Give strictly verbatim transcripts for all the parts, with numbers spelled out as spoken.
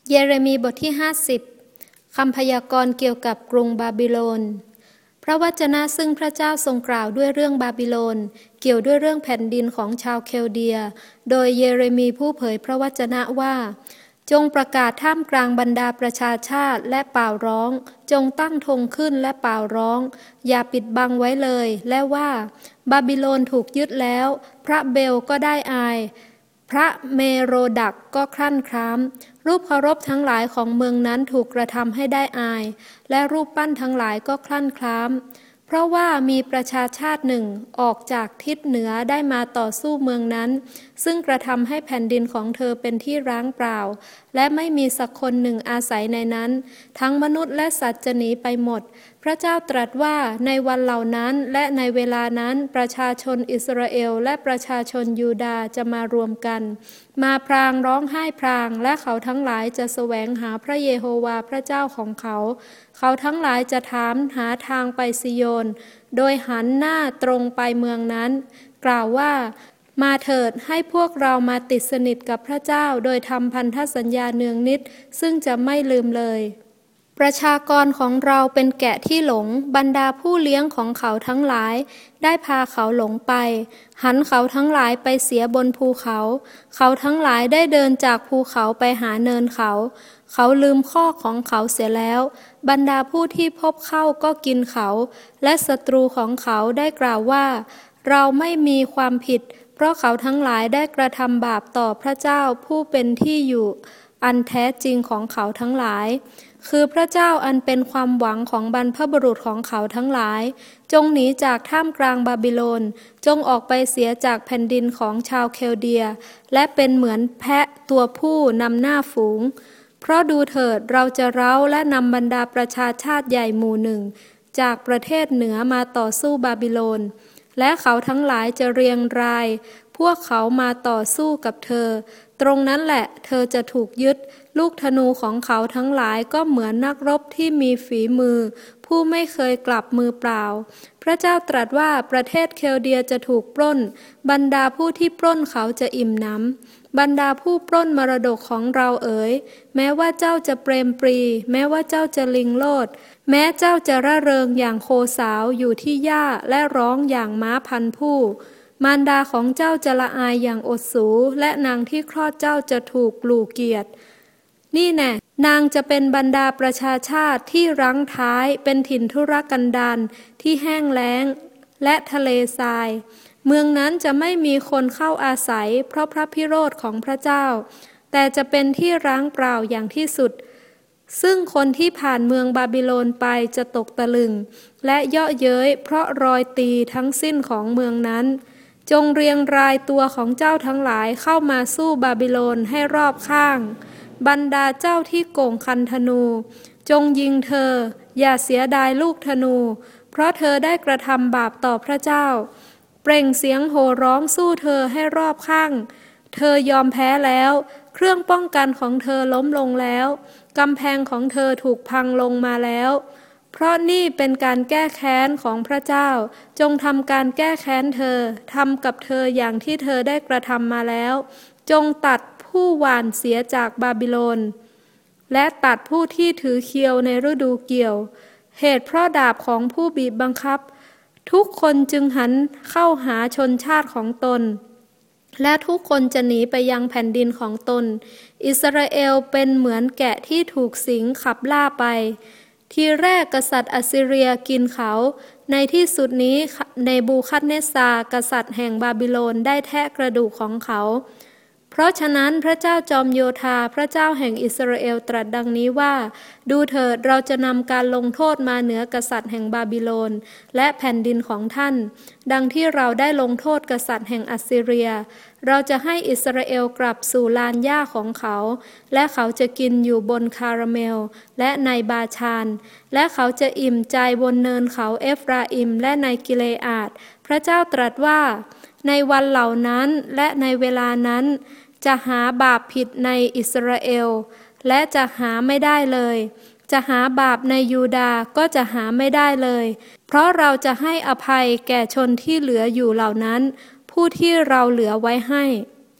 เยเรมีบทที่ห้าสิบคำพยากรณ์เกี่ยวกับกรุงบาบิโลนพระวจนะซึ่งพระเจ้าทรงกล่าวด้วยเรื่องบาบิโลนเกี่ยวด้วยเรื่องแผ่นดินของชาวเคลเดียโดยเยเรมีผู้เผยพระวจนะว่าจงประกาศท่ามกลางบรรดาประชาชาติและเป่าร้องจงตั้งธงขึ้นและเป่าร้องอย่าปิดบังไว้เลยและว่าบาบิโลนถูกยึดแล้วพระเบลก็ได้อายพระเมโรดักก็ครั่นคร้ามรูปเคารพทั้งหลายของเมืองนั้นถูกกระทำให้ได้อายและรูปปั้นทั้งหลายก็ครั่นคร้ามเพราะว่ามีประชาชาติหนึ่งออกจากทิศเหนือได้มาต่อสู้เมืองนั้นซึ่งกระทำให้แผ่นดินของเธอเป็นที่ร้างเปล่าและไม่มีสักคนหนึ่งอาศัยในนั้นทั้งมนุษย์และสัตว์จะหนีไปหมดพระเจ้าตรัสว่าในวันเหล่านั้นและในเวลานั้นประชาชนอิสราเอลและประชาชนยูดาห์จะมารวมกันมาพรางร้องไห้พรางและเขาทั้งหลายจะแสวงหาพระเยโฮวาห์พระเจ้าของเขาเขาทั้งหลายจะถามหาทางไปซิโยนโดยหันหน้าตรงไปเมืองนั้นกล่าวว่ามาเถิดให้พวกเรามาติดสนิทกับพระเจ้าโดยทำพันธสัญญาเนืองนิดซึ่งจะไม่ลืมเลยประชากรของเราเป็นแกะที่หลงบรรดาผู้เลี้ยงของเขาทั้งหลายได้พาเขาหลงไปหันเขาทั้งหลายไปเสียบนภูเขาเขาทั้งหลายได้เดินจากภูเขาไปหาเนินเขาเขาลืมข้อของเขาเสียแล้วบรรดาผู้ที่พบเข้าก็กินเขาและศัตรูของเขาได้กล่าวว่าเราไม่มีความผิดเพราะเขาทั้งหลายได้กระทำบาปต่อพระเจ้าผู้เป็นที่อยู่อันแท้จริงของเขาทั้งหลายคือพระเจ้าอันเป็นความหวังของบรรพบุรุษของเขาทั้งหลายจงหนีจากท่ามกลางบาบิโลนจงออกไปเสียจากแผ่นดินของชาวเคลเดียและเป็นเหมือนแพะตัวผู้นำหน้าฝูงเพราะดูเถิดเราจะเร้าและนำบรรดาประชาชาติใหญ่หมู่หนึ่งจากประเทศเหนือมาต่อสู้บาบิโลนและเขาทั้งหลายจะเรียงรายพวกเขามาต่อสู้กับเธอตรงนั้นแหละเธอจะถูกยึดลูกธนูของเขาทั้งหลายก็เหมือนนักรบที่มีฝีมือผู้ไม่เคยกลับมือเปล่าพระเจ้าตรัสว่าประเทศเคลเดียจะถูกปล้นบรรดาผู้ที่ปล้นเขาจะอิ่มหนำบรรดาผู้ปล้นมรดกของเราเอ๋ยแม้ว่าเจ้าจะเปรมปรีแม้ว่าเจ้าจะลิงโลดแม้เจ้าจะร่าเริงอย่างโคสาวอยู่ที่หญ้าและร้องอย่างม้าพันผู้มารดาของเจ้าจะละอายอย่างอดสูและนางที่คลอดเจ้าจะถูกกลู่เกียรตินี่แน่นางจะเป็นบรรดาประชาชาติที่รั้งท้ายเป็นถิ่นทุรกันดารที่แห้งแล้งและทะเลทรายเมืองนั้นจะไม่มีคนเข้าอาศัยเพราะพระพิโรธของพระเจ้าแต่จะเป็นที่ร้างเปล่าอย่างที่สุดซึ่งคนที่ผ่านเมืองบาบิโลนไปจะตกตะลึงและเยาะเย้ยเพราะรอยตีทั้งสิ้นของเมืองนั้นจงเรียงรายตัวของเจ้าทั้งหลายเข้ามาสู้บาบิโลนให้รอบข้างบรรดาเจ้าที่โก่งคันธนูจงยิงเธออย่าเสียดายลูกธนูเพราะเธอได้กระทำบาปต่อพระเจ้าเปล่งเสียงโห่ร้องสู้เธอให้รอบข้างเธอยอมแพ้แล้วเครื่องป้องกันของเธอล้มลงแล้วกำแพงของเธอถูกพังลงมาแล้วเพราะนี่เป็นการแก้แค้นของพระเจ้าจงทำการแก้แค้นเธอทำกับเธออย่างที่เธอได้กระทำมาแล้วจงตัดผู้หว่านเสียจากบาบิโลนและตัดผู้ที่ถือเคียวในฤดูเกี่ยวเหตุเพราะดาบของผู้บีบบังคับทุกคนจึงหันเข้าหาชนชาติของตนและทุกคนจะหนีไปยังแผ่นดินของตนอิสราเอลเป็นเหมือนแกะที่ถูกสิงขับล่าไปทีแรกกษัตริย์อัสซีเรียกินเขาในที่สุดนี้เนบูคัดเนสซาร์กษัตริย์แห่งบาบิโลนได้แทะกระดูกของเขาเพราะฉะนั้นพระเจ้าจอมโยธาพระเจ้าแห่งอิสราเอลตรัสดังนี้ว่าดูเถิดเราจะนำการลงโทษมาเหนือกษัตริย์แห่งบาบิโลนและแผ่นดินของท่านดังที่เราได้ลงโทษกษัตริย์แห่งอัสซีเรียเราจะให้อิสราเอลกลับสู่ลานหญ้าของเขาและเขาจะกินอยู่บนคาราเมลและในบาชานและเขาจะอิ่มใจบนเนินเขาเอฟราอิมและในกิเลอาดพระเจ้าตรัสว่าในวันเหล่านั้นและในเวลานั้นจะหาบาปผิดในอิสราเอลและจะหาไม่ได้เลยจะหาบาปในยูดาห์ก็จะหาไม่ได้เลยเพราะเราจะให้อภัยแก่ชนที่เหลืออยู่เหล่านั้นผู้ที่เราเหลือไว้ให้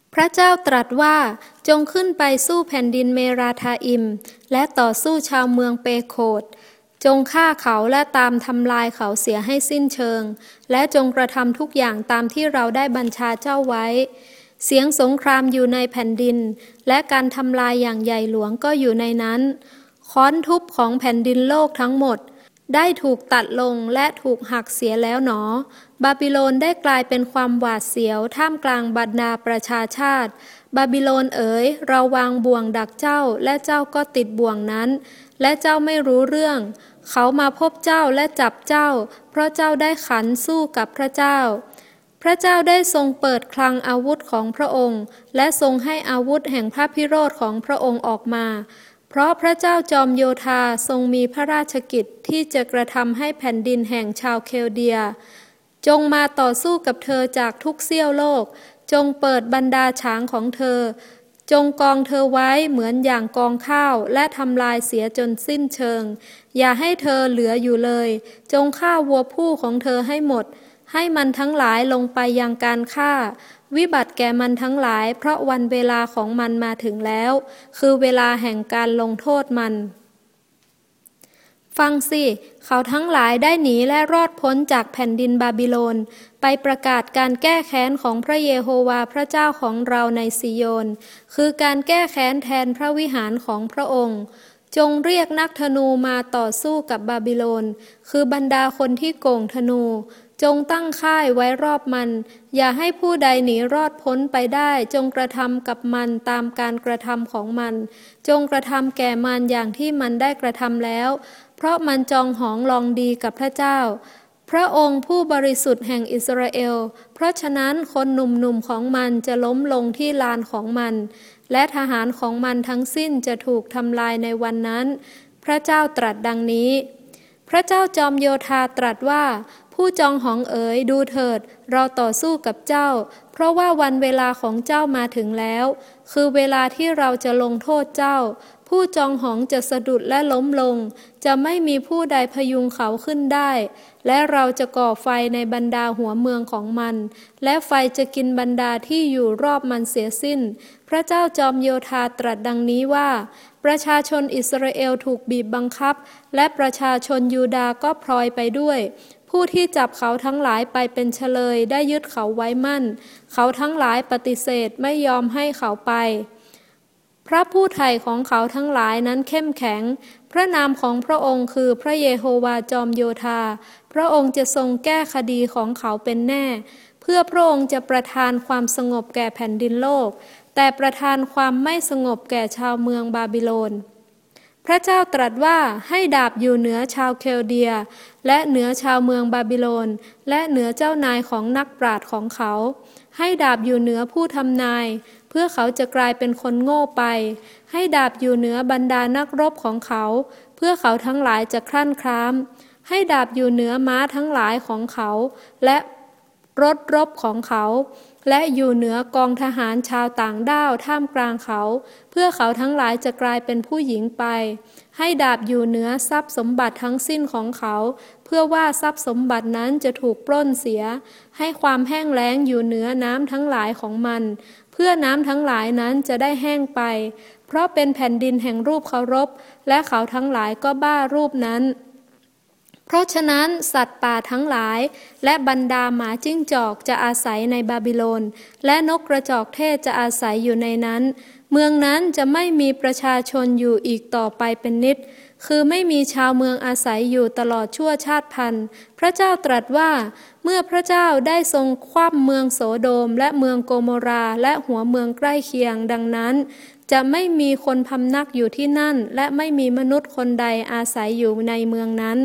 พระเจ้าตรัสว่าจงขึ้นไปสู้แผ่นดินเมราทาอิมและต่อสู้ชาวเมืองเปโคดจงฆ่าเขาและตามทำลายเขาเสียให้สิ้นเชิงและจงกระทำทุกอย่างตามที่เราได้บัญชาเจ้าไว้เสียงสงครามอยู่ในแผ่นดินและการทำลายอย่างใหญ่หลวงก็อยู่ในนั้นค้อนทุบของแผ่นดินโลกทั้งหมดได้ถูกตัดลงและถูกหักเสียแล้วหนอบาบิโลนได้กลายเป็นความหวาดเสียวท่ามกลางบรรดาประชาชาติบาบิโลนเอ๋ยเราวางบ่วงดักเจ้าและเจ้าก็ติดบ่วงนั้นและเจ้าไม่รู้เรื่องเขามาพบเจ้าและจับเจ้าเพราะเจ้าได้ขันสู้กับพระเจ้าพระเจ้าได้ทรงเปิดคลังอาวุธของพระองค์และทรงให้อาวุธแห่งพระพิโรธของพระองค์ออกมาเพราะพระเจ้าจอมโยธาทรงมีพระราชกิจที่จะกระทำให้แผ่นดินแห่งชาวเคลเดียจงมาต่อสู้กับเธอจากทุกเสี้ยวโลกจงเปิดบรรดาช้างของเธอจงกองเธอไว้เหมือนอย่างกองข้าวและทำลายเสียจนสิ้นเชิงอย่าให้เธอเหลืออยู่เลยจงฆ่าวัวผู้ของเธอให้หมดให้มันทั้งหลายลงไปยังการฆ่าวิบัติแก่มันทั้งหลายเพราะวันเวลาของมันมาถึงแล้วคือเวลาแห่งการลงโทษมันฟังสิเขาทั้งหลายได้หนีและรอดพ้นจากแผ่นดินบาบิโลนไปประกาศการแก้แค้นของพระเยโฮวาห์พระเจ้าของเราในซิโยนคือการแก้แค้นแทนพระวิหารของพระองค์จงเรียกนักธนูมาต่อสู้กับบาบิโลนคือบรรดาคนที่โก่งธนูจงตั้งค่ายไว้รอบมันอย่าให้ผู้ใดหนีรอดพ้นไปได้จงกระทำกับมันตามการกระทำของมันจงกระทำแก่มันอย่างที่มันได้กระทำแล้วเพราะมันจองหองลองดีกับพระเจ้าพระองค์ผู้บริสุทธิ์แห่งอิสราเอลเพราะฉะนั้นคนหนุ่มๆของมันจะล้มลงที่ลานของมันและทหารของมันทั้งสิ้นจะถูกทำลายในวันนั้นพระเจ้าตรัสดังนี้พระเจ้าจอมโยธาตรัสว่าผู้จองหองเอ๋ยดูเถิดเราต่อสู้กับเจ้าเพราะว่าวันเวลาของเจ้ามาถึงแล้วคือเวลาที่เราจะลงโทษเจ้าผู้จองหองจะสะดุดและล้มลงจะไม่มีผู้ใดพยุงเขาขึ้นได้และเราจะก่อไฟในบรรดาหัวเมืองของมันและไฟจะกินบรรดาที่อยู่รอบมันเสียสิ้นพระเจ้าจอมโยธาตรัสดังนี้ว่าประชาชนอิสราเอลถูกบีบบังคับและประชาชนยูดาห์ก็พลอยไปด้วยผู้ที่จับเขาทั้งหลายไปเป็นเฉลยได้ยึดเขาไว้มั่นเขาทั้งหลายปฏิเสธไม่ยอมให้เขาไปพระผู้ไถ่ของเขาทั้งหลายนั้นเข้มแข็งพระนามของพระองค์คือพระเยโฮวาห์จอมโยธาพระองค์จะทรงแก้คดีของเขาเป็นแน่เพื่อพระองค์จะประทานความสงบแก่แผ่นดินโลกแต่ประทานความไม่สงบแก่ชาวเมืองบาบิโลนพระเจ้าตรัสว่าให้ดาบอยู่เหนือชาวเคลเดียและเหนือชาวเมืองบาบิโลนและเหนือเจ้านายของนักปราชญ์ของเขาให้ดาบอยู่เหนือผู้ทำนายเพื่อเขาจะกลายเป็นคนโง่ไปให้ดาบอยู่เหนือบรรดานักรบของเขาเพื่อเขาทั้งหลายจะครั่นคร้ามให้ดาบอยู่เหนือม้าทั้งหลายของเขาและรถรบของเขาและอยู่เหนือกองทหารชาวต่างด้าวท่ามกลางเขาเพื่อเขาทั้งหลายจะกลายเป็นผู้หญิงไปให้ดาบอยู่เหนือทรัพย์สมบัติทั้งสิ้นของเขาเพื่อว่าทรัพย์สมบัตินั้นจะถูกปล้นเสียให้ความแห้งแล้งอยู่เหนือน้ำทั้งหลายของมันเพื่อน้ำทั้งหลายนั้นจะได้แห้งไปเพราะเป็นแผ่นดินแห่งรูปเคารพและเขาทั้งหลายก็บ้ารูปนั้นเพราะฉะนั้นสัตว์ป่าทั้งหลายและบรรดาหมาจิ้งจอกจะอาศัยในบาบิโลนและนกกระจอกเทศจะอาศัยอยู่ในนั้นเมืองนั้นจะไม่มีประชาชนอยู่อีกต่อไปเป็นนิจคือไม่มีชาวเมืองอาศัยอยู่ตลอดชั่วชาติพันธุ์พระเจ้าตรัสว่าเมื่อพระเจ้าได้ทรงคว่ำเมืองโสโดมและเมืองโกโมราและหัวเมืองใกล้เคียงดังนั้นจะไม่มีคนพำนักอยู่ที่นั่นและไม่มีมนุษย์คนใดอาศัยอยู่ในเมืองนั้น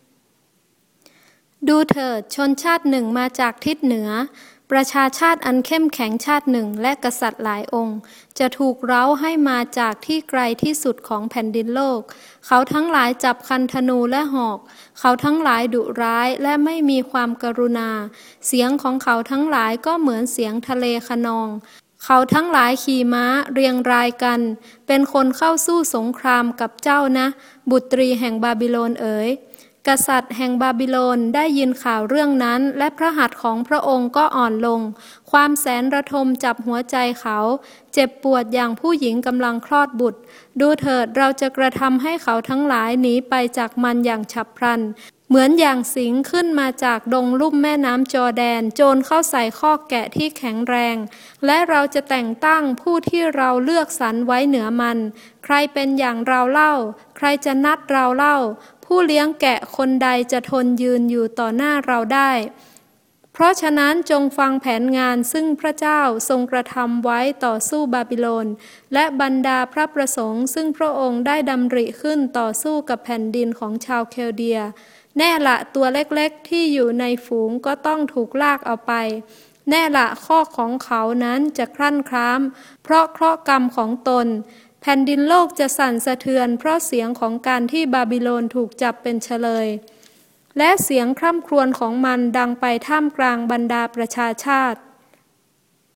ดูเถิดชนชาติหนึ่งมาจากทิศเหนือประชาชาติอันเข้มแข็งชาติหนึ่งและกษัตริย์หลายองค์จะถูกเร้าให้มาจากที่ไกลที่สุดของแผ่นดินโลกเขาทั้งหลายจับคันธนูและหอกเขาทั้งหลายดุร้ายและไม่มีความกรุณาเสียงของเขาทั้งหลายก็เหมือนเสียงทะเลคะนองเขาทั้งหลายขี่ม้าเรียงรายกันเป็นคนเข้าสู้สงครามกับเจ้านะบุตรีแห่งบาบิโลนเอ๋ยกษัตริย์แห่งบาบิโลนได้ยินข่าวเรื่องนั้นและพระหัตถ์ของพระองค์ก็อ่อนลงความแสนระทมจับหัวใจเขาเจ็บปวดอย่างผู้หญิงกำลังคลอดบุตรดูเถิดเราจะกระทำให้เขาทั้งหลายหนีไปจากมันอย่างฉับพลันเหมือนอย่างสิงห์ขึ้นมาจากดงลุ่มแม่น้ำจอร์แดนโจรเข้าใส่คอกแกะที่แข็งแรงและเราจะแต่งตั้งผู้ที่เราเลือกสรรไว้เหนือมันใครเป็นอย่างเราเล่าใครจะนัดเราเล่าผู้เลี้ยงแกะคนใดจะทนยืนอยู่ต่อหน้าเราได้เพราะฉะนั้นจงฟังแผนงานซึ่งพระเจ้าทรงกระทำไว้ต่อสู้บาบิโลนและบรรดาพระประสงค์ซึ่งพระองค์ได้ดำริขึ้นต่อสู้กับแผ่นดินของชาวเคลเดียแน่ละตัวเล็กๆที่อยู่ในฝูงก็ต้องถูกลากเอาไปแน่ละข้อของเขานั้นจะครั่นคร้ามเพราะเคราะห์กรรมของตนแผ่นดินโลกจะสั่นสะเทือนเพราะเสียงของการที่บาบิโลนถูกจับเป็นเฉลยและเสียงคร่ำครวญของมันดังไปท่ามกลางบรรดาประชาชาติ